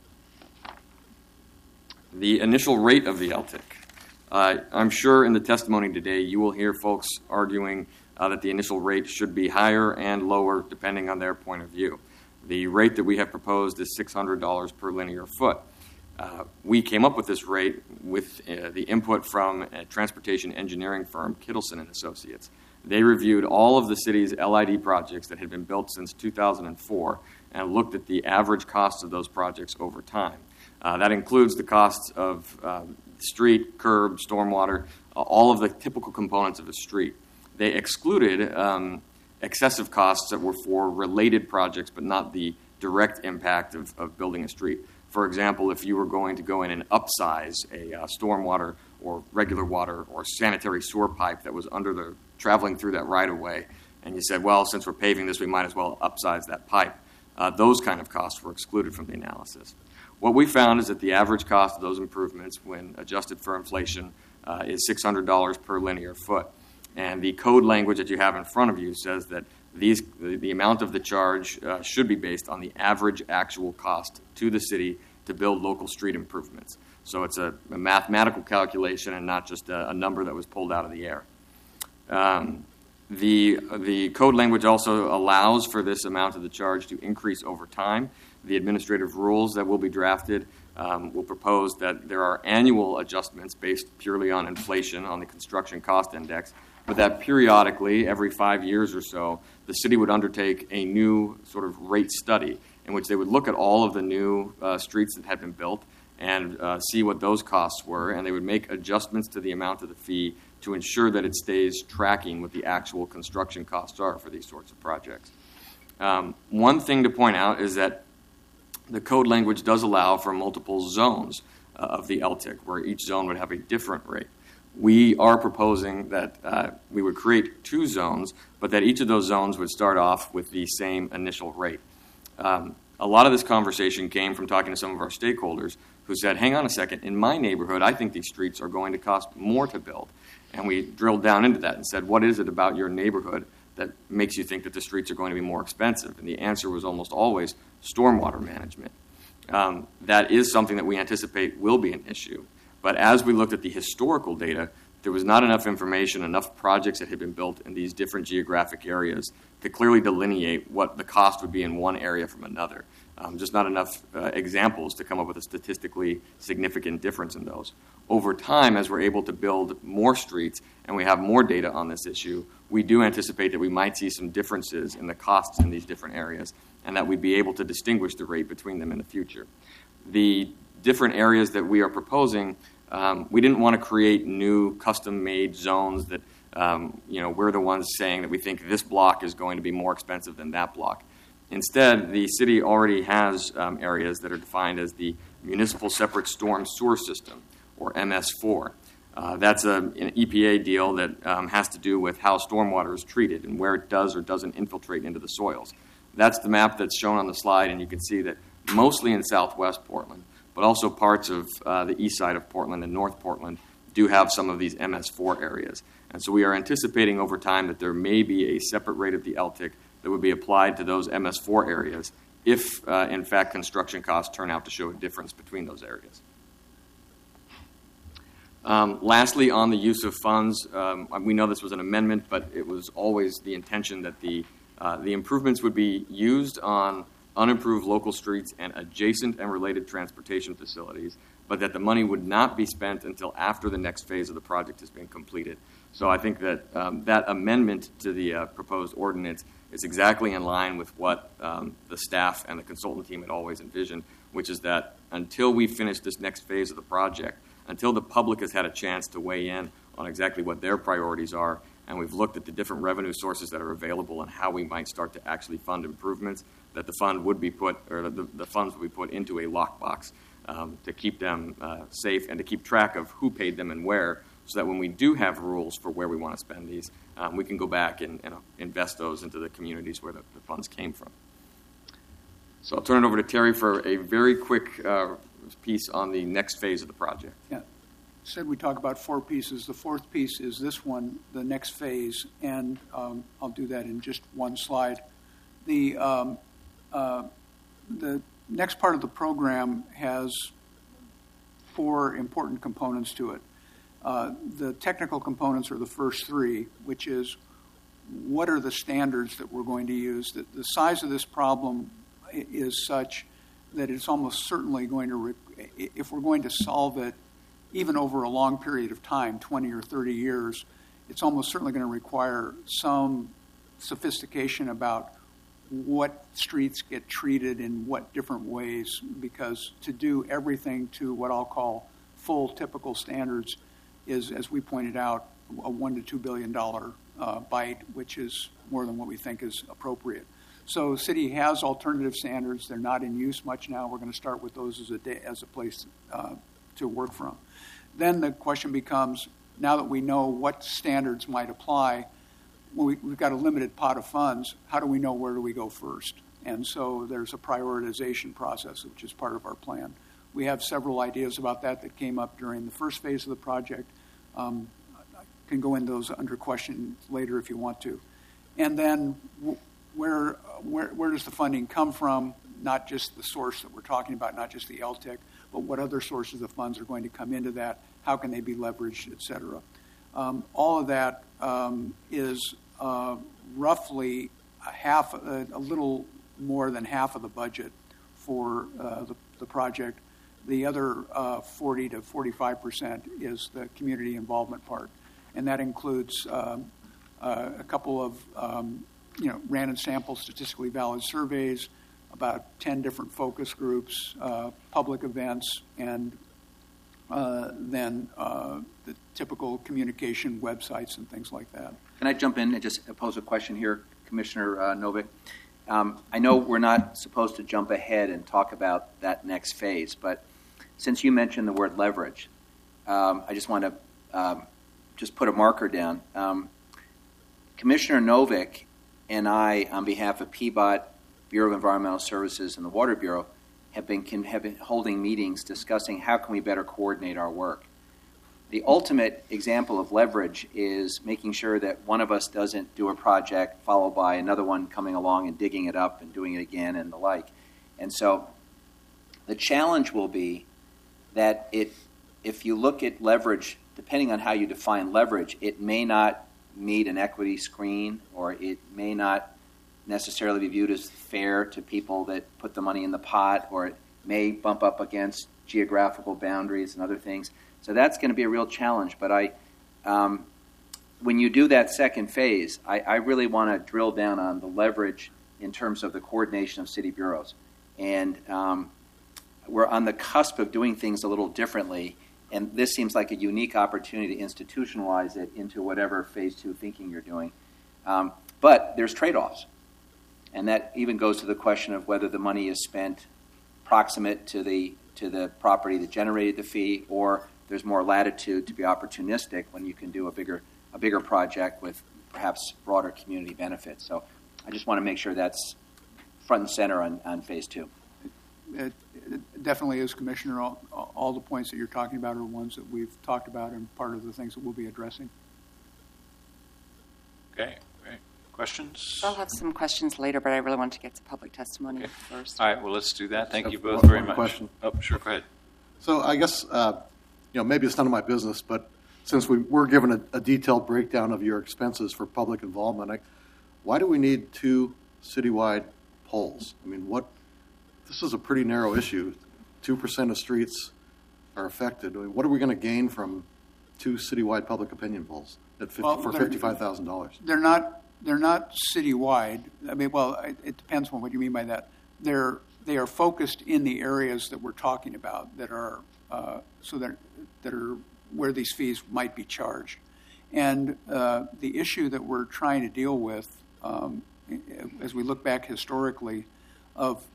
The initial rate of the L T I C. Uh, I'm sure in the testimony today you will hear folks arguing uh, that the initial rate should be higher and lower depending on their point of view. The rate that we have proposed is six hundred dollars per linear foot. Uh, we came up with this rate with uh, the input from a transportation engineering firm, Kittleson and Associates. They reviewed all of the city's L I D projects that had been built since two thousand four and looked at the average costs of those projects over time. Uh, that includes the costs of um, street, curb, stormwater, uh, all of the typical components of a street. They excluded um, excessive costs that were for related projects, but not the direct impact of, of building a street. For example, if you were going to go in and upsize a uh, stormwater or regular water or sanitary sewer pipe that was under the traveling through that right of way, and you said, well, since we're paving this, we might as well upsize that pipe. Uh, those kind of costs were excluded from the analysis. What we found is that the average cost of those improvements, when adjusted for inflation, uh, is six hundred dollars per linear foot. And the code language that you have in front of you says that these, the, the amount of the charge uh, should be based on the average actual cost to the city to build local street improvements. So it's a, a mathematical calculation and not just a, a number that was pulled out of the air. Um, the, the code language also allows for this amount of the charge to increase over time. The administrative rules that will be drafted um, will propose that there are annual adjustments based purely on inflation on the construction cost index, but that periodically, every five years or so, the city would undertake a new sort of rate study in which they would look at all of the new uh, streets that had been built and uh, see what those costs were, and they would make adjustments to the amount of the fee to ensure that it stays tracking what the actual construction costs are for these sorts of projects. Um, one thing to point out is that the code language does allow for multiple zones uh, of the L T I C, where each zone would have a different rate. We are proposing that uh, we would create two zones, but that each of those zones would start off with the same initial rate. Um, a lot of this conversation came from talking to some of our stakeholders who said, hang on a second, in my neighborhood, I think these streets are going to cost more to build. And we drilled down into that and said, what is it about your neighborhood that makes you think that the streets are going to be more expensive? And the answer was almost always stormwater management. Um, that is something that we anticipate will be an issue. But as we looked at the historical data, there was not enough information, enough projects that had been built in these different geographic areas to clearly delineate what the cost would be in one area from another. Um, just not enough uh, examples to come up with a statistically significant difference in those. Over time, as we're able to build more streets and we have more data on this issue, we do anticipate that we might see some differences in the costs in these different areas and that we'd be able to distinguish the rate between them in the future. The different areas that we are proposing, um, we didn't want to create new custom-made zones that, um, you know, we're the ones saying that we think this block is going to be more expensive than that block. Instead, the city already has um, areas that are defined as the Municipal Separate Storm Sewer System, or M S four. Uh, that's a, an E P A deal that um, has to do with how stormwater is treated and where it does or doesn't infiltrate into the soils. That's the map that's shown on the slide, and you can see that mostly in southwest Portland, but also parts of uh, the east side of Portland and North Portland do have some of these M S four areas. And so we are anticipating over time that there may be a separate rate of the L T I C that would be applied to those M S four areas if, uh, in fact, construction costs turn out to show a difference between those areas. Um, lastly, on the use of funds, um, we know this was an amendment, but it was always the intention that the uh, the improvements would be used on unimproved local streets and adjacent and related transportation facilities, but that the money would not be spent until after the next phase of the project has been completed. So I think that um, that amendment to the uh, proposed ordinance is exactly in line with what um, the staff and the consultant team had always envisioned, which is that until we finish this next phase of the project, until the public has had a chance to weigh in on exactly what their priorities are, and we've looked at the different revenue sources that are available and how we might start to actually fund improvements, that the fund would be put, or the, the funds would be put into a lockbox um, to keep them uh, safe and to keep track of who paid them and where, so that when we do have rules for where we want to spend these, um, we can go back and, and invest those into the communities where the, the funds came from. So I'll turn it over to Terry for a very quick uh, piece on the next phase of the project. Yeah. Said we talk about four pieces. The fourth piece is this one, the next phase, and um, I'll do that in just one slide. The um, uh, the next part of the program has four important components to it. Uh, the technical components are the first three, which is what are the standards that we're going to use. The, the size of this problem is such that it's almost certainly going to, re- if we're going to solve it, even over a long period of time, twenty or thirty years, it's almost certainly going to require some sophistication about what streets get treated in what different ways, because to do everything to what I'll call full typical standards is, as we pointed out, a one to two billion dollar uh, bite, which is more than what we think is appropriate. So the city has alternative standards. They're not in use much now. We're going to start with those as a day, as a place uh, to work from. Then the question becomes, now that we know what standards might apply, well, we, we've got a limited pot of funds. How do we know where do we go first? And so there's a prioritization process, which is part of our plan. We have several ideas about that that came up during the first phase of the project. Um, I can go into those under question later if you want to. And then where, where, where does the funding come from? Not just the source that we're talking about, not just the L T I C, but what other sources of funds are going to come into that? How can they be leveraged, et cetera? Um, all of that um, is uh, roughly a half, a, a little more than half of the budget for uh, the, the project. The other uh, forty to forty-five percent is the community involvement part, and that includes um, uh, a couple of um, you know random sample statistically valid surveys, about ten different focus groups, uh, public events, and uh, then uh, the typical communication websites and things like that. Can I jump in and just pose a question here, Commissioner uh, Novick? Um, I know we're not supposed to jump ahead and talk about that next phase, but since you mentioned the word leverage, um, I just want to um, just put a marker down. Um, Commissioner Novick and I, on behalf of P B O T, Bureau of Environmental Services, and the Water Bureau, have been, can, have been holding meetings discussing how can we better coordinate our work. The ultimate example of leverage is making sure that one of us doesn't do a project followed by another one coming along and digging it up and doing it again and the like. And so the challenge will be that it, if you look at leverage, depending on how you define leverage, it may not meet an equity screen, or it may not necessarily be viewed as fair to people that put the money in the pot, or it may bump up against geographical boundaries and other things. So that's going to be a real challenge. But I, um, when you do that second phase, I, I really want to drill down on the leverage in terms of the coordination of city bureaus. And um, we're on the cusp of doing things a little differently, and this seems like a unique opportunity to institutionalize it into whatever phase two thinking you're doing. Um, but there's trade-offs. And that even goes to the question of whether the money is spent proximate to the to the property that generated the fee, or there's more latitude to be opportunistic when you can do a bigger a bigger project with perhaps broader community benefits. So I just want to make sure that's front and center on, on phase two. It, it definitely is, Commissioner. All, all the points that you're talking about are ones that we've talked about and part of the things that we'll be addressing. Okay. Questions? I'll have some questions later, but I really want to get to public testimony okay. first. All right, well, let's do that. Thank so you both one, very one much. Question. Oh, sure, go ahead. So I guess uh, you know, maybe it's none of my business, but since we were given a, a detailed breakdown of your expenses for public involvement, I, why do we need two citywide polls? I mean, what? This is a pretty narrow issue. Two percent of streets are affected. I mean, what are we going to gain from two citywide public opinion polls at fifty, Well, for they're- fifty-five thousand dollars? They're not, they're not citywide. I mean, well, it, it depends on what you mean by that. They're, they are focused in the areas that we're talking about that are, uh, so that, that are where these fees might be charged. And uh, the issue that we're trying to deal with, um, as we look back historically, of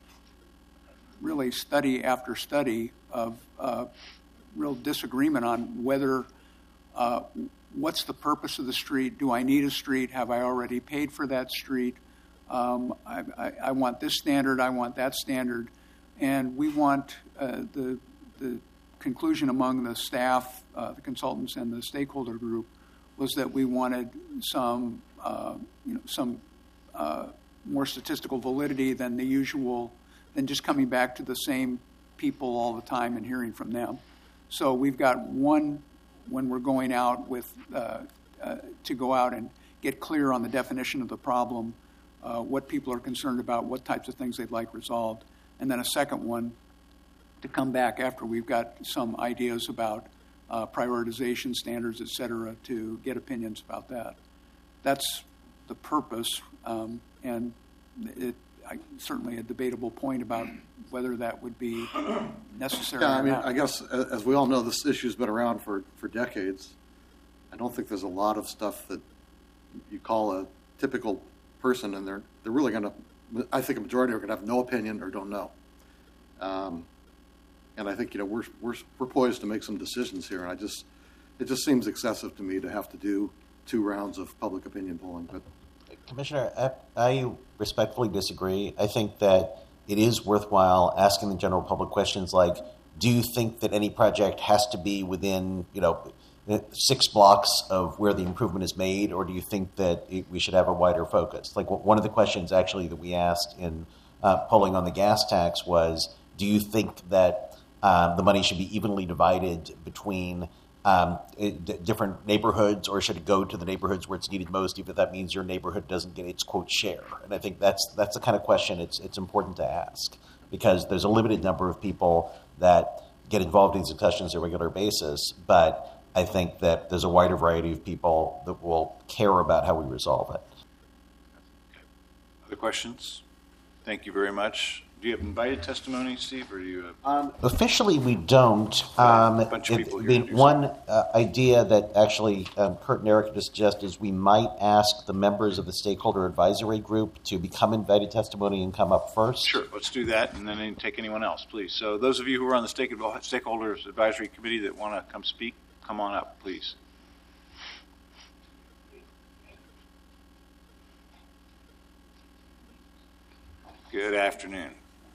really study after study of uh, real disagreement on whether, uh, what's the purpose of the street? Do I need a street? Have I already paid for that street? Um, I, I, I want this standard. I want that standard. And we want uh, the, the conclusion among the staff, uh, the consultants, and the stakeholder group was that we wanted some, uh, you know, some uh, more statistical validity than the usual, than just coming back to the same people all the time and hearing from them. So we've got one when we're going out with uh, uh, to go out and get clear on the definition of the problem, uh, what people are concerned about, what types of things they'd like resolved, and then a second one to come back after we've got some ideas about uh, prioritization standards, et cetera, to get opinions about that. That's the purpose, um, and it, I, certainly a debatable point about whether that would be necessary Yeah, I or mean, not. I guess, a- as we all know, this issue's been around for, for decades. I don't think there's a lot of stuff that you call a typical person, and they're they're really going to, I think a majority are going to have no opinion or don't know. Um, and I think, you know, we're, we're, we're poised to make some decisions here, and I just, it just seems excessive to me to have to do two rounds of public opinion polling, but Commissioner, I, I respectfully disagree. I think that it is worthwhile asking the general public questions like, do you think that any project has to be within, you know, six blocks of where the improvement is made, or do you think that it, we should have a wider focus? Like one of the questions actually that we asked in uh, polling on the gas tax was, do you think that um, the money should be evenly divided between Um, it, d- different neighborhoods, or should it go to the neighborhoods where it's needed most, even if that means your neighborhood doesn't get its quote share? And I think that's that's the kind of question it's it's important to ask, because there's a limited number of people that get involved in these discussions on a regular basis. But I think that there's a wider variety of people that will care about how we resolve it. Other questions? Thank you very much. Do you have invited testimony, Steve, or do you have... Um, officially, we don't. Um, A bunch of it- people I here mean, to do one uh, idea that actually um, Kurt and Eric just suggested is we might ask the members of the stakeholder advisory group to become invited testimony and come up first. Sure, let's do that, and then take anyone else, please. So those of you who are on the stake- Stakeholders Advisory Committee that want to come speak, come on up, please. Good afternoon.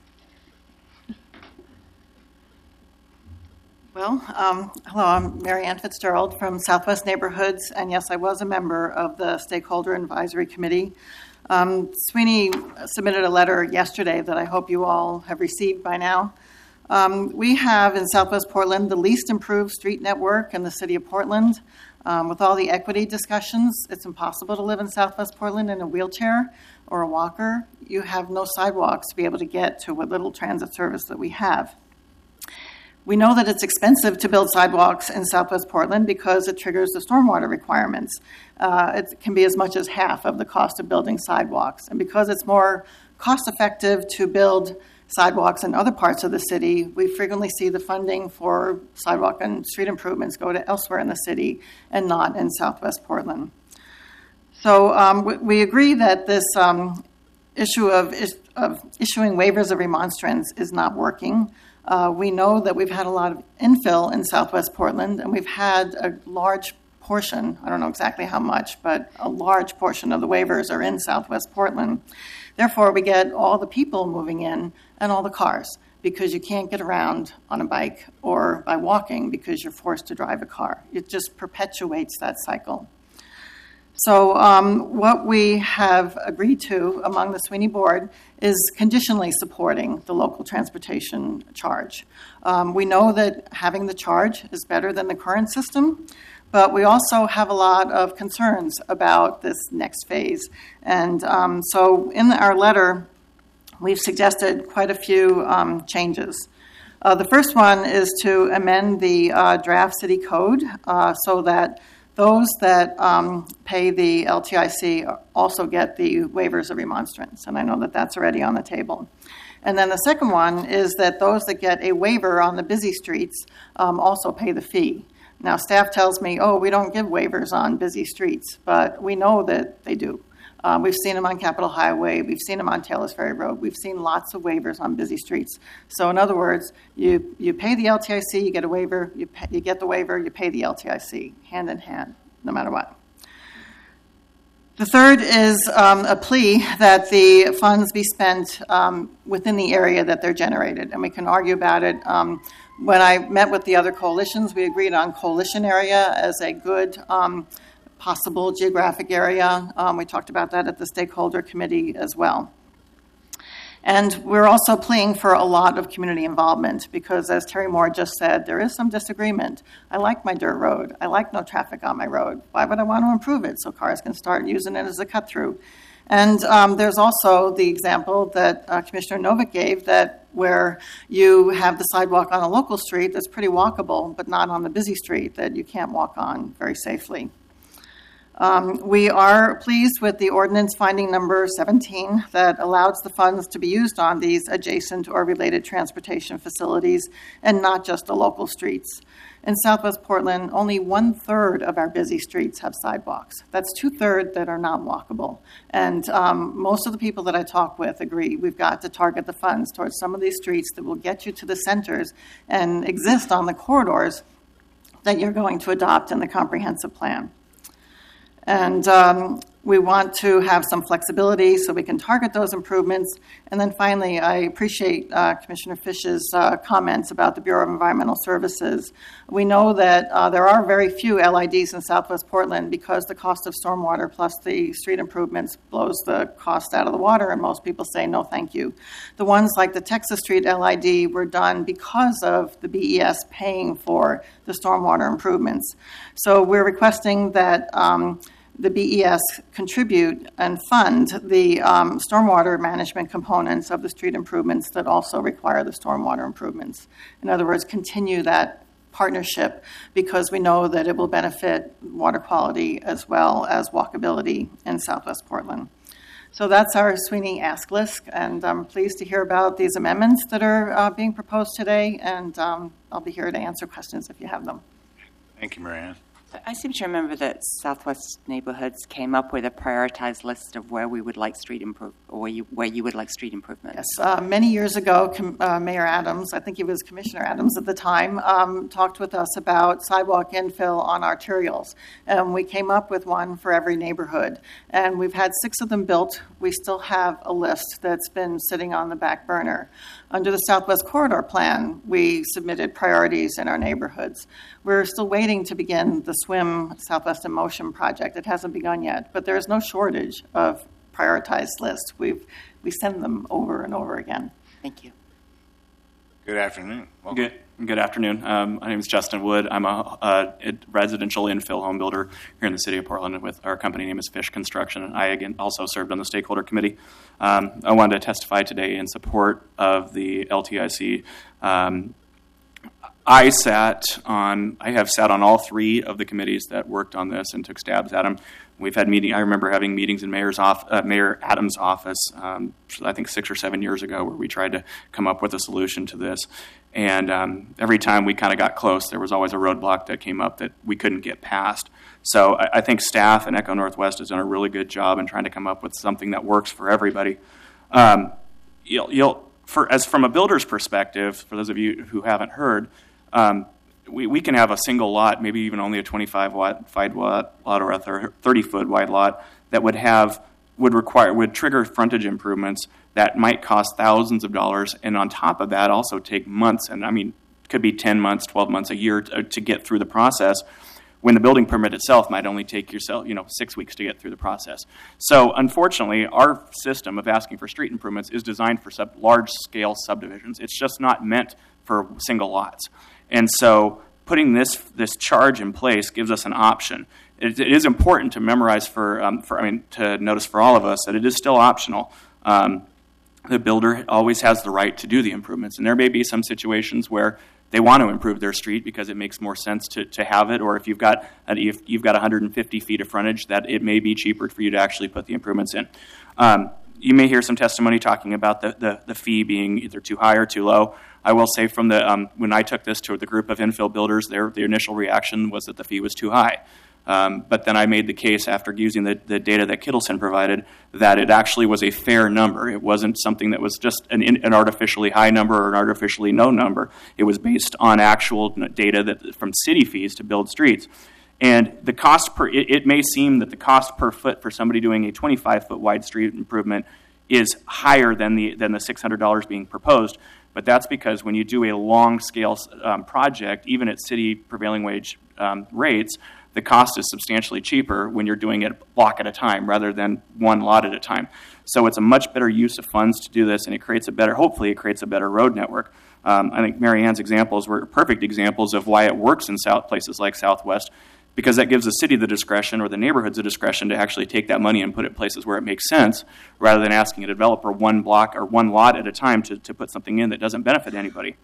Well, um, hello, I'm Mary Ann Fitzgerald from Southwest Neighborhoods, and yes, I was a member of the Stakeholder Advisory Committee. Um, Sweeney submitted a letter yesterday that I hope you all have received by now. Um, we have in Southwest Portland the least improved street network in the city of Portland. Um, with all the equity discussions, it's impossible to live in Southwest Portland in a wheelchair or a walker. You have no sidewalks to be able to get to what little transit service that we have. We know that it's expensive to build sidewalks in Southwest Portland because it triggers the stormwater requirements. Uh, it can be as much as half of the cost of building sidewalks. And because it's more cost-effective to build sidewalks in other parts of the city, we frequently see the funding for sidewalk and street improvements go to elsewhere in the city and not in Southwest Portland. So um, we, we agree that this um, issue of, is, of issuing waivers of remonstrance is not working. Uh, we know that we've had a lot of infill in Southwest Portland, and we've had a large portion, I don't know exactly how much, but a large portion of the waivers are in Southwest Portland. Therefore, we get all the people moving in and all the cars, because you can't get around on a bike or by walking because you're forced to drive a car. It just perpetuates that cycle. So um, what we have agreed to among the Sweeney Board is conditionally supporting the local transportation charge. Um, we know that having the charge is better than the current system, but we also have a lot of concerns about this next phase. And um, so in our letter, we've suggested quite a few um, changes. Uh, the first one is to amend the uh, draft city code uh, so that those that um, pay the L T I C also get the waivers of remonstrance, and I know that that's already on the table. And then the second one is that those that get a waiver on the busy streets um, also pay the fee. Now, staff tells me, oh, we don't give waivers on busy streets, but we know that they do. Um, we've seen them on Capitol Highway. We've seen them on Taylor's Ferry Road. We've seen lots of waivers on busy streets. So in other words, you, you pay the L T I C, you get a waiver, you, pay, you get the waiver, you pay the L T I C, hand in hand, no matter what. The third is um, a plea that the funds be spent um, within the area that they're generated, and we can argue about it. Um, when I met with the other coalitions, we agreed on coalition area as a good um, possible geographic area. Um, we talked about that at the stakeholder committee as well. And we're also pleading for a lot of community involvement because, as Terry Moore just said, there is some disagreement. I like my dirt road. I like no traffic on my road. Why would I want to improve it so cars can start using it as a cut-through? And um, there's also the example that uh, Commissioner Novick gave that where you have the sidewalk on a local street that's pretty walkable, but not on the busy street that you can't walk on very safely. Um, we are pleased with the ordinance finding number seventeen that allows the funds to be used on these adjacent or related transportation facilities and not just the local streets. In Southwest Portland, only one-third of our busy streets have sidewalks. That's two-thirds that are not walkable. And um, most of the people that I talk with agree we've got to target the funds towards some of these streets that will get you to the centers and exist on the corridors that you're going to adopt in the comprehensive plan. And um, we want to have some flexibility so we can target those improvements. And then finally, I appreciate uh, Commissioner Fish's uh, comments about the Bureau of Environmental Services. We know that uh, there are very few L I Ds in Southwest Portland because the cost of stormwater plus the street improvements blows the cost out of the water, and most people say no thank you. The ones like the Texas Street L I D were done because of the B E S paying for the stormwater improvements. So we're requesting that um, the B E S contribute and fund the um, stormwater management components of the street improvements that also require the stormwater improvements. In other words, continue that partnership because we know that it will benefit water quality as well as walkability in Southwest Portland. So that's our Sweeney ask list, and I'm pleased to hear about these amendments that are uh, being proposed today, and um, I'll be here to answer questions if you have them. Thank you, Marianne. I seem to remember that Southwest Neighborhoods came up with a prioritized list of where we would like street improve, or where you, where you would like street improvements. Yes, uh, many years ago, Com- uh, Mayor Adams, I think he was Commissioner Adams at the time, um, talked with us about sidewalk infill on arterials, and we came up with one for every neighborhood. And we've had six of them built. We still have a list that's been sitting on the back burner. Under the Southwest Corridor Plan, we submitted priorities in our neighborhoods. We're still waiting to begin the SWIM Southwest in Motion project. It hasn't begun yet, but there is no shortage of prioritized lists. We've, we send them over and over again. Thank you. Good afternoon. Welcome. Good, good afternoon. Um, my name is Justin Wood. I'm a, a, a residential infill home builder here in the city of Portland. With our company name is Fish Construction, and I again also served on the stakeholder committee. Um, I wanted to testify today in support of the L T I C. Um, I sat on, I have sat on all three of the committees that worked on this and took stabs at them. We've had meeting. I remember having meetings in Mayor's off, uh, Mayor Adams' office, um, I think six or seven years ago, where we tried to come up with a solution to this. And um, every time we kind of got close, there was always a roadblock that came up that we couldn't get past. So I, I think staff and Echo Northwest has done a really good job in trying to come up with something that works for everybody. Um, you'll, you'll, for as from a builder's perspective, for those of you who haven't heard. Um, we, we can have a single lot, maybe even only a twenty-five watt wide lot or a thirty foot wide lot that would have would require would trigger frontage improvements that might cost thousands of dollars, and on top of that, also take months. And I mean, it could be ten months, twelve months, a year to, to get through the process. when the building permit itself might only take yourself, you know, six weeks to get through the process. So unfortunately, our system of asking for street improvements is designed for sub- large-scale subdivisions. It's just not meant for single lots. And so putting this this charge in place gives us an option. It, it is important to memorize for, um, for, I mean, to notice for all of us that it is still optional. Um, the builder always has the right to do the improvements, and there may be some situations where they want to improve their street because it makes more sense to, to have it, or if you've got if you've got one hundred fifty feet of frontage, that it may be cheaper for you to actually put the improvements in. Um, you may hear some testimony talking about the, the, the fee being either too high or too low. I will say from the um, when I took this to the group of infill builders, their the initial reaction was that the fee was too high. Um, but then I made the case after using the, the data that Kittleson provided that it actually was a fair number. It wasn't something that was just an, an artificially high number or an artificially low number. It was based on actual data that from city fees to build streets. And the cost per, it, it may seem that the cost per foot for somebody doing a twenty-five foot wide street improvement is higher than the than the six hundred dollars being proposed. But that's because when you do a long scale um, project, even at city prevailing wage um, rates, the cost is substantially cheaper when you're doing it block at a time rather than one lot at a time. So it's a much better use of funds to do this, and it creates a better, hopefully it creates a better road network. Um, I think Mary Ann's examples were perfect examples of why it works in south places like Southwest, because that gives the city the discretion or the neighborhoods the discretion to actually take that money and put it places where it makes sense, rather than asking a developer one block or one lot at a time to, to put something in that doesn't benefit anybody.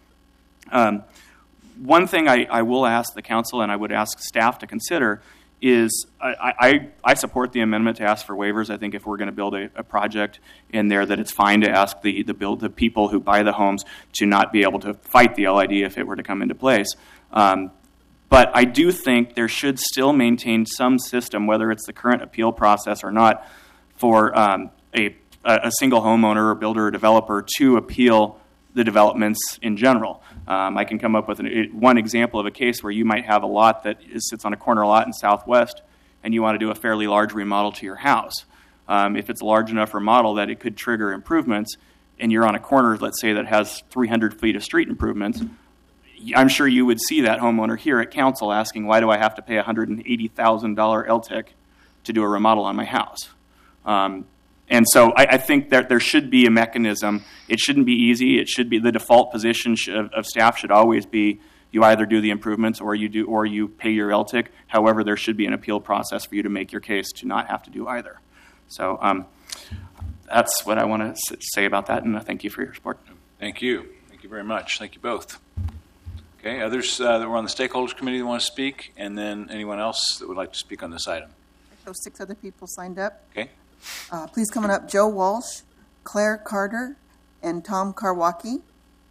Um, One thing I, I will ask the council, and I would ask staff to consider, is I, I, I support the amendment to ask for waivers. I think if we're going to build a, a project in there, that it's fine to ask the the build the people who buy the homes to not be able to fight the L I D if it were to come into place. Um, but I do think there should still maintain some system, whether it's the current appeal process or not, for um, a a single homeowner or builder or developer to appeal the developments in general. Um, I can come up with an, it, one example of a case where you might have a lot that is, sits on a corner lot in Southwest, and you want to do a fairly large remodel to your house. Um, if it's a large enough remodel that it could trigger improvements, and you're on a corner, let's say, that has three hundred feet of street improvements, I'm sure you would see that homeowner here at council asking, why do I have to pay a one hundred eighty thousand dollars L T I C to do a remodel on my house? Um, And so I, I think that there should be a mechanism. It shouldn't be easy. It should be the default position sh- of, of staff should always be you either do the improvements or you do or you pay your L T I C. However, there should be an appeal process for you to make your case to not have to do either. So um, that's what I want to say about that, and I thank you for your support. Thank you. Thank you very much. Thank you both. Okay, others uh, that were on the stakeholders committee that want to speak, and then anyone else that would like to speak on this item. Those six other people signed up. Okay. Uh, please come on up, Joe Walsh, Claire Carter, and Tom Karwacki.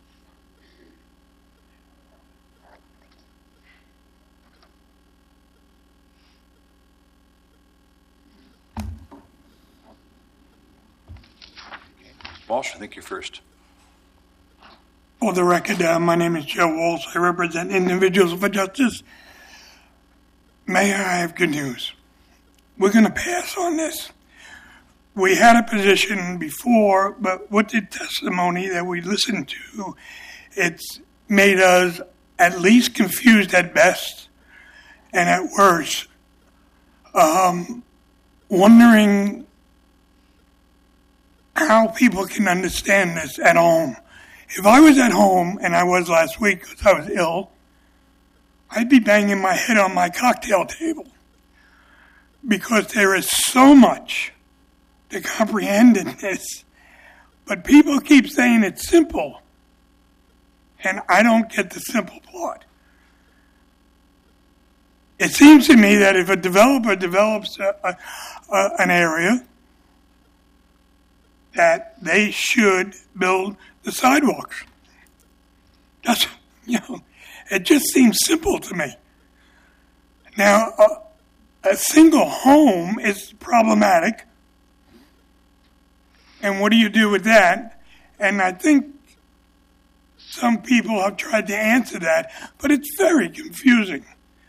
Walsh, I think you're first. For the record, uh, my name is Joe Walsh. I represent Individuals for Justice. Mayor, I have good news. We're going to pass on this. We had a position before, but with the testimony that we listened to, it's made us at least confused at best and at worst. Um, wondering how people can understand this at home. If I was at home, and I was last week because I was ill, I'd be banging my head on my cocktail table because there is so much to comprehend in this. But people keep saying it's simple, and I don't get the simple part. It seems to me that if a developer develops a, a, a, an area, that they should build the sidewalks. That's, you know, it just seems simple to me. Now, a, a single home is problematic. And what do you do with that? And I think some people have tried to answer that, but it's very confusing.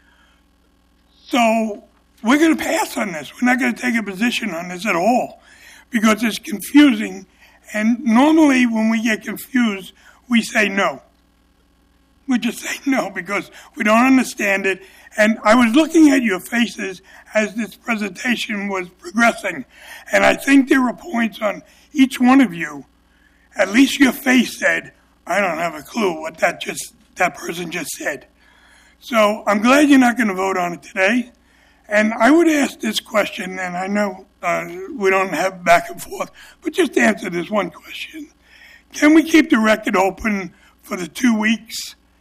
So we're going to pass on this. We're not going to take a position on this at all because it's confusing. And normally when we get confused, we say no. we just say no because we don't understand it. And I was looking at your faces as this presentation was progressing, and I think there were points on each one of you. At least your face said, I don't have a clue what that just that person just said. So I'm glad you're not going to vote on it today. And I would ask this question, and I know uh, we don't have back and forth, but just answer this one question. Can we keep the record open for the two weeks